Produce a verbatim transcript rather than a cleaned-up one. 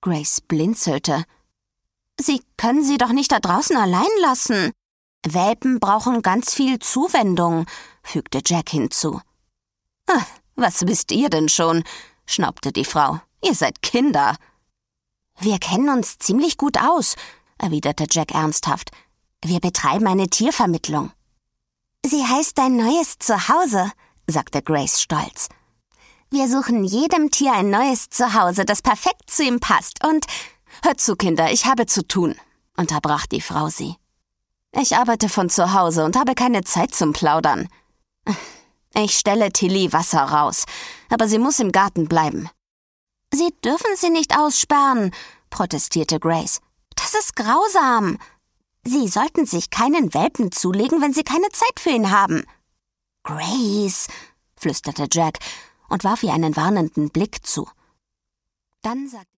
Grace blinzelte. »Sie können sie doch nicht da draußen allein lassen. Welpen brauchen ganz viel Zuwendung«, fügte Jack hinzu. »Ah, was wisst ihr denn schon?«, schnaubte die Frau. »Ihr seid Kinder.« »Wir kennen uns ziemlich gut aus«, erwiderte Jack ernsthaft. »Wir betreiben eine Tiervermittlung.« »Sie heißt Dein neues Zuhause«, sagte Grace stolz. »Wir suchen jedem Tier ein neues Zuhause, das perfekt zu ihm passt und...« »Hört zu, Kinder, ich habe zu tun«, unterbrach die Frau sie. »Ich arbeite von zu Hause und habe keine Zeit zum Plaudern. Ich stelle Tilly Wasser raus, aber sie muss im Garten bleiben.« »Sie dürfen sie nicht aussperren«, protestierte Grace. »Das ist grausam. Sie sollten sich keinen Welpen zulegen, wenn sie keine Zeit für ihn haben.« »Grace«, flüsterte Jack und warf ihr einen warnenden Blick zu. Dann sagte